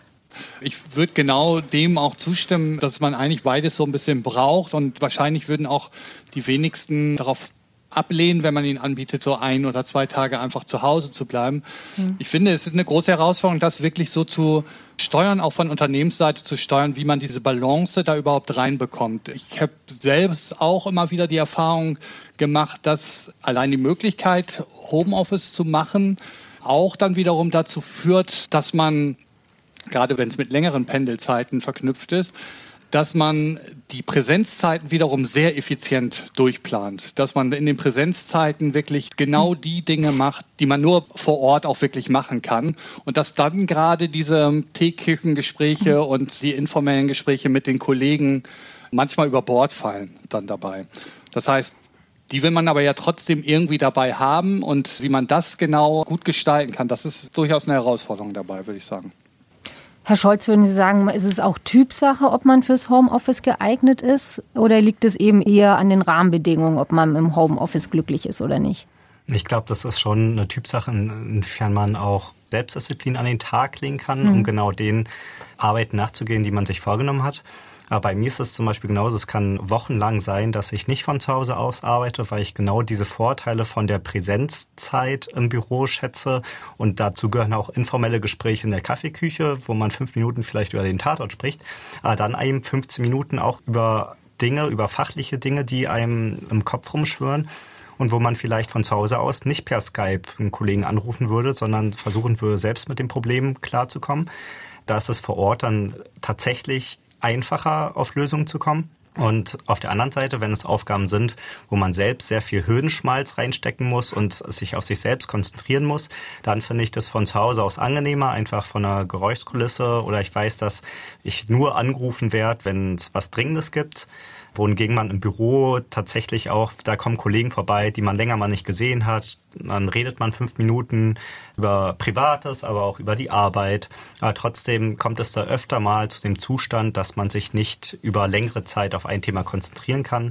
Ich würde genau dem auch zustimmen, dass man eigentlich beides so ein bisschen braucht und wahrscheinlich würden auch die wenigsten darauf ablehnen, wenn man ihnen anbietet, so 1 oder 2 Tage einfach zu Hause zu bleiben. Ich finde, es ist eine große Herausforderung, das wirklich so zu steuern, auch von Unternehmensseite zu steuern, wie man diese Balance da überhaupt reinbekommt. Ich habe selbst auch immer wieder die Erfahrung gemacht, dass allein die Möglichkeit, Homeoffice zu machen, auch dann wiederum dazu führt, dass man, gerade wenn es mit längeren Pendelzeiten verknüpft ist, dass man die Präsenzzeiten wiederum sehr effizient durchplant. Dass man in den Präsenzzeiten wirklich genau die Dinge macht, die man nur vor Ort auch wirklich machen kann. Und dass dann gerade diese Teeküchengespräche und die informellen Gespräche mit den Kollegen manchmal über Bord fallen dann dabei. Das heißt, die will man aber ja trotzdem irgendwie dabei haben. Und wie man das genau gut gestalten kann, das ist durchaus eine Herausforderung dabei, würde ich sagen. Herr Scholz, würden Sie sagen, ist es auch Typsache, ob man fürs Homeoffice geeignet ist? Oder liegt es eben eher an den Rahmenbedingungen, ob man im Homeoffice glücklich ist oder nicht? Ich glaube, das ist schon eine Typsache, inwiefern man auch Selbstdisziplin an den Tag legen kann, um genau den Arbeiten nachzugehen, die man sich vorgenommen hat. Aber bei mir ist es zum Beispiel genauso, es kann wochenlang sein, dass ich nicht von zu Hause aus arbeite, weil ich genau diese Vorteile von der Präsenzzeit im Büro schätze. Und dazu gehören auch informelle Gespräche in der Kaffeeküche, wo man 5 Minuten vielleicht über den Tatort spricht, aber dann eben 15 Minuten auch über Dinge, über fachliche Dinge, die einem im Kopf rumschwirren. Und wo man vielleicht von zu Hause aus nicht per Skype einen Kollegen anrufen würde, sondern versuchen würde, selbst mit dem Problem klarzukommen. Da ist es vor Ort dann tatsächlich einfacher, auf Lösungen zu kommen. Und auf der anderen Seite, wenn es Aufgaben sind, wo man selbst sehr viel Hirnschmalz reinstecken muss und sich auf sich selbst konzentrieren muss, dann finde ich das von zu Hause aus angenehmer, einfach von einer Geräuschkulisse, oder ich weiß, dass ich nur angerufen werde, wenn es was Dringendes gibt. Wohingegen man im Büro tatsächlich auch, da kommen Kollegen vorbei, die man länger mal nicht gesehen hat. Dann redet man 5 Minuten über Privates, aber auch über die Arbeit. Aber trotzdem kommt es da öfter mal zu dem Zustand, dass man sich nicht über längere Zeit auf ein Thema konzentrieren kann.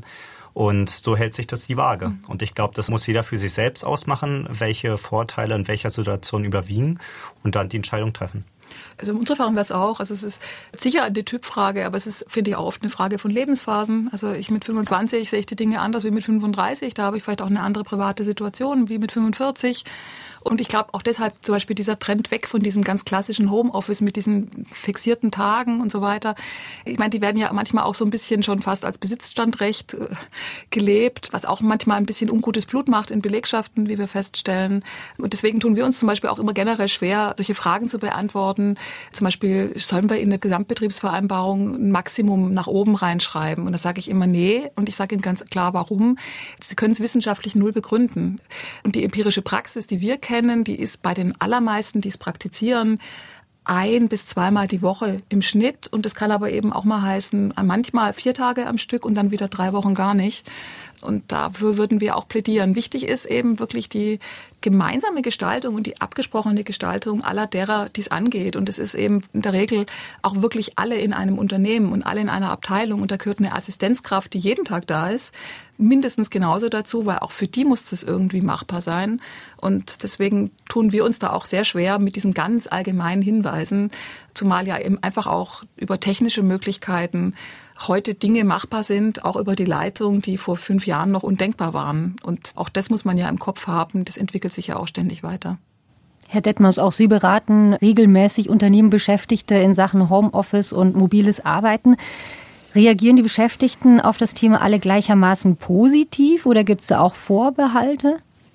Und so hält sich das die Waage. Und ich glaube, das muss jeder für sich selbst ausmachen, welche Vorteile in welcher Situation überwiegen und dann die Entscheidung treffen. Also in unserer Erfahrung wäre es auch. Also es ist sicher eine Typfrage, aber es ist, finde ich, auch oft eine Frage von Lebensphasen. Also ich mit 25 sehe ich die Dinge anders wie mit 35. Da habe ich vielleicht auch eine andere private Situation wie mit 45. Und ich glaube auch deshalb zum Beispiel dieser Trend weg von diesem ganz klassischen Homeoffice mit diesen fixierten Tagen und so weiter. Ich meine, die werden ja manchmal auch so ein bisschen schon fast als Besitzstandrecht gelebt, was auch manchmal ein bisschen ungutes Blut macht in Belegschaften, wie wir feststellen. Und deswegen tun wir uns zum Beispiel auch immer generell schwer, solche Fragen zu beantworten. Zum Beispiel sollen wir in der Gesamtbetriebsvereinbarung ein Maximum nach oben reinschreiben. Und da sage ich immer nee. Und ich sage Ihnen ganz klar, warum. Sie können es wissenschaftlich null begründen. Und die empirische Praxis, die wir kennen, die ist bei den allermeisten, die es praktizieren, 1- bis 2-mal die Woche im Schnitt. Und das kann aber eben auch mal heißen, manchmal 4 Tage am Stück und dann wieder 3 Wochen gar nicht. Und dafür würden wir auch plädieren. Wichtig ist eben wirklich die gemeinsame Gestaltung und die abgesprochene Gestaltung aller derer, die es angeht. Und es ist eben in der Regel auch wirklich alle in einem Unternehmen und alle in einer Abteilung. Und da gehört eine Assistenzkraft, die jeden Tag da ist, mindestens genauso dazu, weil auch für die muss das irgendwie machbar sein. Und deswegen tun wir uns da auch sehr schwer mit diesen ganz allgemeinen Hinweisen, zumal ja eben einfach auch über technische Möglichkeiten heute Dinge machbar sind, auch über die Leitung, die vor 5 Jahren noch undenkbar waren. Und auch das muss man ja im Kopf haben. Das entwickelt sich ja auch ständig weiter. Herr Detmers, auch Sie beraten regelmäßig Unternehmen, Beschäftigte in Sachen Homeoffice und mobiles Arbeiten. Reagieren die Beschäftigten auf das Thema alle gleichermaßen positiv oder gibt es da auch Vorbehalte?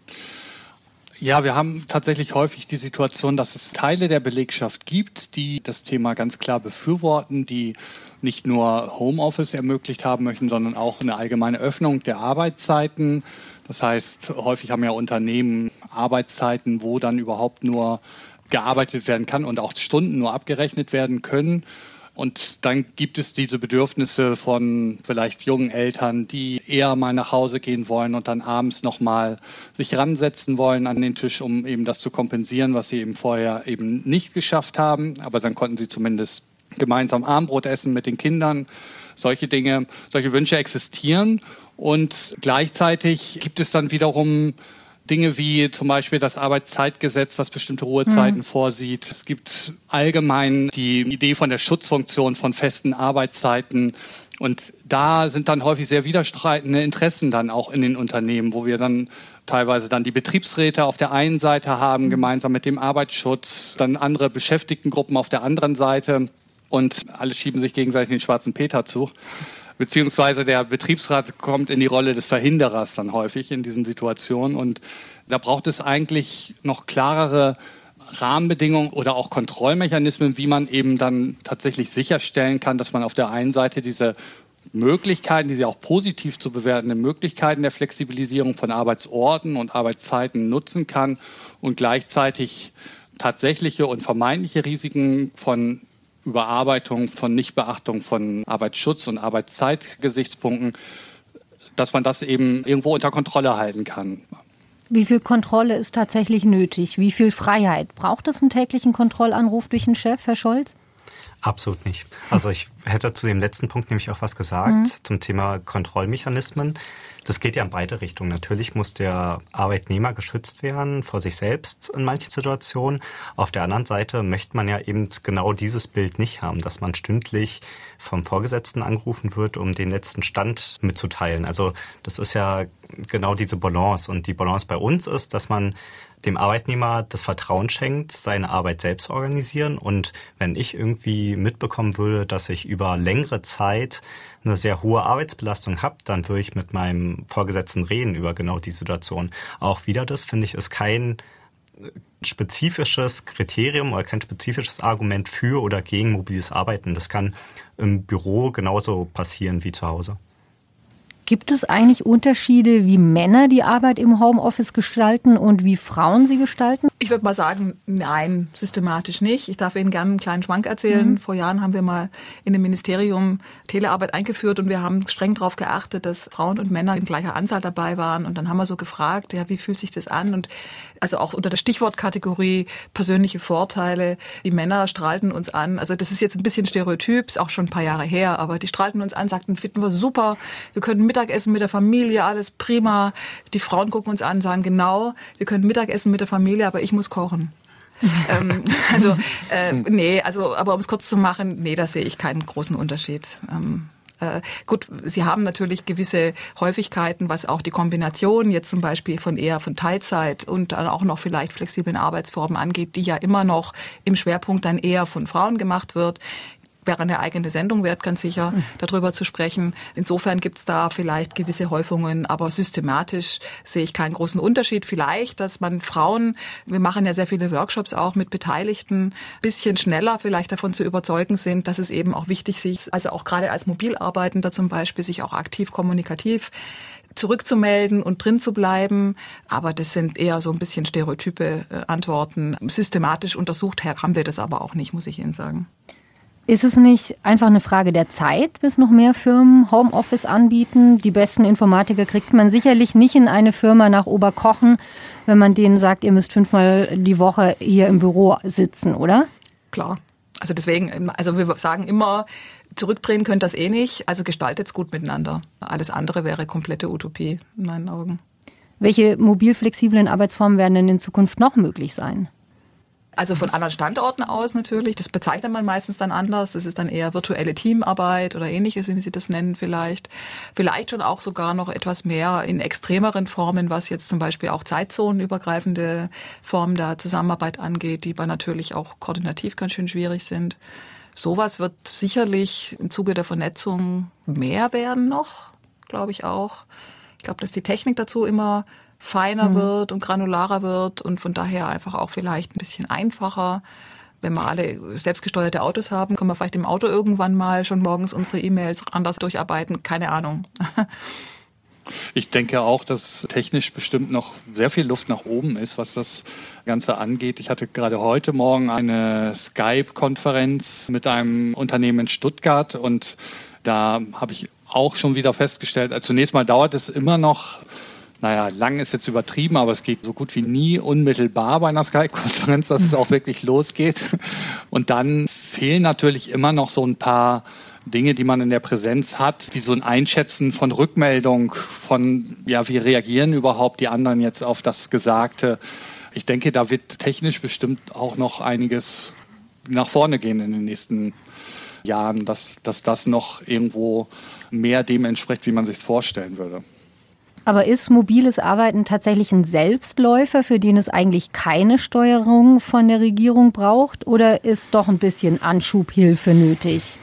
Ja, wir haben tatsächlich häufig die Situation, dass es Teile der Belegschaft gibt, die das Thema ganz klar befürworten, die nicht nur Homeoffice ermöglicht haben möchten, sondern auch eine allgemeine Öffnung der Arbeitszeiten. Das heißt, häufig haben ja Unternehmen Arbeitszeiten, wo dann überhaupt nur gearbeitet werden kann und auch Stunden nur abgerechnet werden können. Und dann gibt es diese Bedürfnisse von vielleicht jungen Eltern, die eher mal nach Hause gehen wollen und dann abends nochmal sich ransetzen wollen an den Tisch, um eben das zu kompensieren, was sie eben vorher eben nicht geschafft haben. Aber dann konnten sie zumindest gemeinsam Abendbrot essen mit den Kindern. Solche Dinge, solche Wünsche existieren. Und gleichzeitig gibt es dann wiederum Dinge wie zum Beispiel das Arbeitszeitgesetz, was bestimmte Ruhezeiten vorsieht. Es gibt allgemein die Idee von der Schutzfunktion von festen Arbeitszeiten. Und da sind dann häufig sehr widerstreitende Interessen dann auch in den Unternehmen, wo wir dann teilweise dann die Betriebsräte auf der einen Seite haben, gemeinsam mit dem Arbeitsschutz, dann andere Beschäftigtengruppen auf der anderen Seite. Und alle schieben sich gegenseitig den schwarzen Peter zu. Beziehungsweise der Betriebsrat kommt in die Rolle des Verhinderers dann häufig in diesen Situationen. Und da braucht es eigentlich noch klarere Rahmenbedingungen oder auch Kontrollmechanismen, wie man eben dann tatsächlich sicherstellen kann, dass man auf der einen Seite diese Möglichkeiten, diese auch positiv zu bewertenden Möglichkeiten der Flexibilisierung von Arbeitsorten und Arbeitszeiten nutzen kann und gleichzeitig tatsächliche und vermeintliche Risiken von Überarbeitung, von Nichtbeachtung von Arbeitsschutz- und Arbeitszeitgesichtspunkten, dass man das eben irgendwo unter Kontrolle halten kann. Wie viel Kontrolle ist tatsächlich nötig? Wie viel Freiheit? Braucht es einen täglichen Kontrollanruf durch den Chef, Herr Scholz? Absolut nicht. Also ich hätte zu dem letzten Punkt nämlich auch was gesagt zum Thema Kontrollmechanismen. Das geht ja in beide Richtungen. Natürlich muss der Arbeitnehmer geschützt werden vor sich selbst in manchen Situationen. Auf der anderen Seite möchte man ja eben genau dieses Bild nicht haben, dass man stündlich vom Vorgesetzten angerufen wird, um den letzten Stand mitzuteilen. Also das ist ja genau diese Balance. Und die Balance bei uns ist, dass man dem Arbeitnehmer das Vertrauen schenkt, seine Arbeit selbst organisieren. Und wenn ich irgendwie mitbekommen würde, dass ich über längere Zeit eine sehr hohe Arbeitsbelastung habe, dann würde ich mit meinem Vorgesetzten reden über genau die Situation. Auch wieder das, finde ich, ist kein spezifisches Kriterium oder kein spezifisches Argument für oder gegen mobiles Arbeiten. Das kann im Büro genauso passieren wie zu Hause. Gibt es eigentlich Unterschiede, wie Männer die Arbeit im Homeoffice gestalten und wie Frauen sie gestalten? Ich würde mal sagen, nein, systematisch nicht. Ich darf Ihnen gerne einen kleinen Schwank erzählen. Vor Jahren haben wir mal in dem Ministerium Telearbeit eingeführt und wir haben streng darauf geachtet, dass Frauen und Männer in gleicher Anzahl dabei waren. Und dann haben wir so gefragt, ja, wie fühlt sich das an? Und also auch unter der Stichwortkategorie persönliche Vorteile. Die Männer strahlten uns an. Also das ist jetzt ein bisschen Stereotyp, ist auch schon ein paar Jahre her, aber die strahlten uns an, sagten, finden wir super, wir können Mittagessen mit der Familie, alles prima. Die Frauen gucken uns an, sagen genau, wir können Mittagessen mit der Familie, aber ich muss kochen. Aber um es kurz zu machen, da sehe ich keinen großen Unterschied. Gut, Sie haben natürlich gewisse Häufigkeiten, was auch die Kombination jetzt zum Beispiel von Teilzeit und dann auch noch vielleicht flexiblen Arbeitsformen angeht, die ja immer noch im Schwerpunkt dann eher von Frauen gemacht wird. Wäre eine eigene Sendung wert, ganz sicher, darüber zu sprechen. Insofern gibt's da vielleicht gewisse Häufungen, aber systematisch sehe ich keinen großen Unterschied. Vielleicht, dass man Frauen, wir machen ja sehr viele Workshops auch mit Beteiligten, bisschen schneller vielleicht davon zu überzeugen sind, dass es eben auch wichtig ist, also auch gerade als Mobilarbeitender zum Beispiel, sich auch aktiv kommunikativ zurückzumelden und drin zu bleiben. Aber das sind eher so ein bisschen stereotype Antworten. Systematisch untersucht haben wir das aber auch nicht, muss ich Ihnen sagen. Ist es nicht einfach eine Frage der Zeit, bis noch mehr Firmen Homeoffice anbieten? Die besten Informatiker kriegt man sicherlich nicht in eine Firma nach Oberkochen, wenn man denen sagt, ihr müsst 5-mal die Woche hier im Büro sitzen, oder? Klar. Also deswegen, wir sagen immer, zurückdrehen könnt das eh nicht, also gestaltet's gut miteinander. Alles andere wäre komplette Utopie in meinen Augen. Welche mobil-flexiblen Arbeitsformen werden denn in Zukunft noch möglich sein? Also von anderen Standorten aus natürlich. Das bezeichnet man meistens dann anders. Das ist dann eher virtuelle Teamarbeit oder ähnliches, wie Sie das nennen vielleicht. Vielleicht schon auch sogar noch etwas mehr in extremeren Formen, was jetzt zum Beispiel auch zeitzonenübergreifende Formen der Zusammenarbeit angeht, die aber natürlich auch koordinativ ganz schön schwierig sind. Sowas wird sicherlich im Zuge der Vernetzung mehr werden noch, glaube ich auch. Ich glaube, dass die Technik dazu immer feiner wird und granularer wird und von daher einfach auch vielleicht ein bisschen einfacher. Wenn wir alle selbstgesteuerte Autos haben, können wir vielleicht im Auto irgendwann mal schon morgens unsere E-Mails anders durcharbeiten. Keine Ahnung. Ich denke auch, dass technisch bestimmt noch sehr viel Luft nach oben ist, was das Ganze angeht. Ich hatte gerade heute Morgen eine Skype-Konferenz mit einem Unternehmen in Stuttgart und da habe ich auch schon wieder festgestellt, also zunächst mal dauert es immer noch, lang ist jetzt übertrieben, aber es geht so gut wie nie unmittelbar bei einer Skype-Konferenz, dass es auch wirklich losgeht. Und dann fehlen natürlich immer noch so ein paar Dinge, die man in der Präsenz hat, wie so ein Einschätzen von Rückmeldung, von, wie reagieren überhaupt die anderen jetzt auf das Gesagte. Ich denke, da wird technisch bestimmt auch noch einiges nach vorne gehen in den nächsten Jahren, dass das noch irgendwo mehr dem entspricht, wie man sich es vorstellen würde. Aber ist mobiles Arbeiten tatsächlich ein Selbstläufer, für den es eigentlich keine Steuerung von der Regierung braucht? Oder ist doch ein bisschen Anschubhilfe nötig?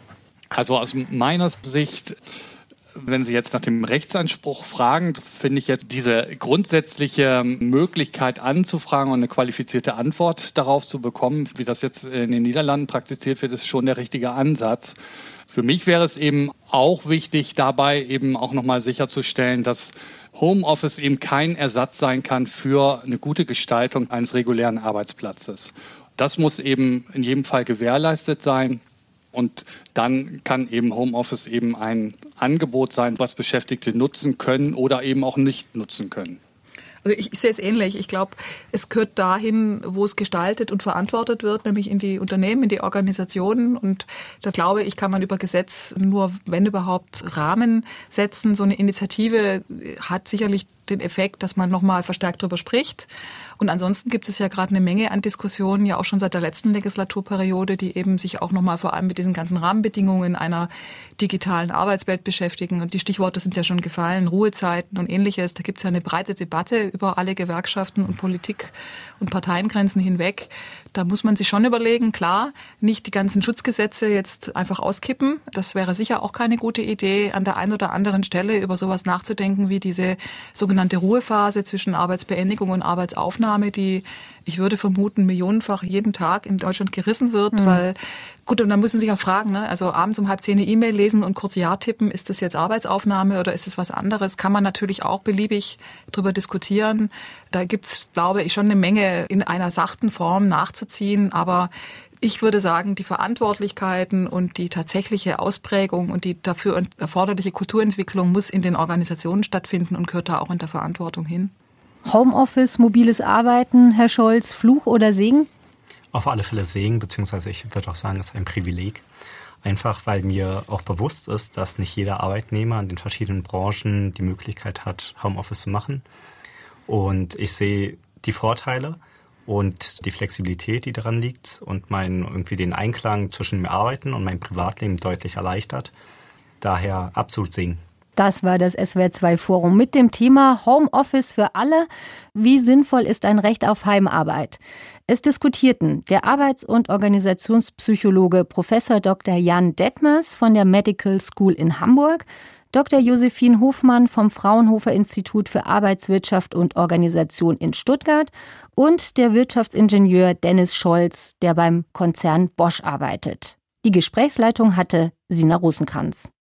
Also aus meiner Sicht, wenn Sie jetzt nach dem Rechtsanspruch fragen, finde ich jetzt diese grundsätzliche Möglichkeit anzufragen und eine qualifizierte Antwort darauf zu bekommen, wie das jetzt in den Niederlanden praktiziert wird, ist schon der richtige Ansatz. Für mich wäre es eben auch wichtig, dabei eben auch nochmal sicherzustellen, dass Homeoffice eben kein Ersatz sein kann für eine gute Gestaltung eines regulären Arbeitsplatzes. Das muss eben in jedem Fall gewährleistet sein. Und dann kann eben Homeoffice eben ein Angebot sein, was Beschäftigte nutzen können oder eben auch nicht nutzen können. Also ich sehe es ähnlich. Ich glaube, es gehört dahin, wo es gestaltet und verantwortet wird, nämlich in die Unternehmen, in die Organisationen. Und da glaube ich, kann man über Gesetz nur, wenn überhaupt, Rahmen setzen. So eine Initiative hat sicherlich den Effekt, dass man nochmal verstärkt darüber spricht. Und ansonsten gibt es ja gerade eine Menge an Diskussionen, ja auch schon seit der letzten Legislaturperiode, die eben sich auch nochmal vor allem mit diesen ganzen Rahmenbedingungen einer digitalen Arbeitswelt beschäftigen. Und die Stichworte sind ja schon gefallen, Ruhezeiten und Ähnliches. Da gibt es ja eine breite Debatte über alle Gewerkschaften und Politik und Parteiengrenzen hinweg. Da muss man sich schon überlegen, klar, nicht die ganzen Schutzgesetze jetzt einfach auskippen. Das wäre sicher auch keine gute Idee, an der einen oder anderen Stelle über sowas nachzudenken, wie diese sogenannte Ruhephase zwischen Arbeitsbeendigung und Arbeitsaufnahme, die, ich würde vermuten, millionenfach jeden Tag in Deutschland gerissen wird, weil, gut, und dann müssen Sie sich auch fragen, ne? Also abends um 9:30 eine E-Mail lesen und kurz Ja tippen, ist das jetzt Arbeitsaufnahme oder ist es was anderes? Kann man natürlich auch beliebig drüber diskutieren. Da gibt's, glaube ich, schon eine Menge in einer sachten Form nachzuziehen, aber ich würde sagen, die Verantwortlichkeiten und die tatsächliche Ausprägung und die dafür erforderliche Kulturentwicklung muss in den Organisationen stattfinden und gehört da auch in der Verantwortung hin. Homeoffice, mobiles Arbeiten, Herr Scholz, Fluch oder Segen? Auf alle Fälle Segen, beziehungsweise ich würde auch sagen, es ist ein Privileg. Einfach weil mir auch bewusst ist, dass nicht jeder Arbeitnehmer in den verschiedenen Branchen die Möglichkeit hat, Homeoffice zu machen. Und ich sehe die Vorteile und die Flexibilität, die daran liegt und irgendwie den Einklang zwischen dem Arbeiten und meinem Privatleben deutlich erleichtert. Daher absolut singen. Das war das SWR2-Forum mit dem Thema Homeoffice für alle. Wie sinnvoll ist ein Recht auf Heimarbeit? Es diskutierten der Arbeits- und Organisationspsychologe Prof. Dr. Jan Detmers von der Medical School in Hamburg, Dr. Josephine Hofmann vom Fraunhofer Institut für Arbeitswirtschaft und Organisation in Stuttgart und der Wirtschaftsingenieur Dennis Scholz, der beim Konzern Bosch arbeitet. Die Gesprächsleitung hatte Sina Rosenkranz.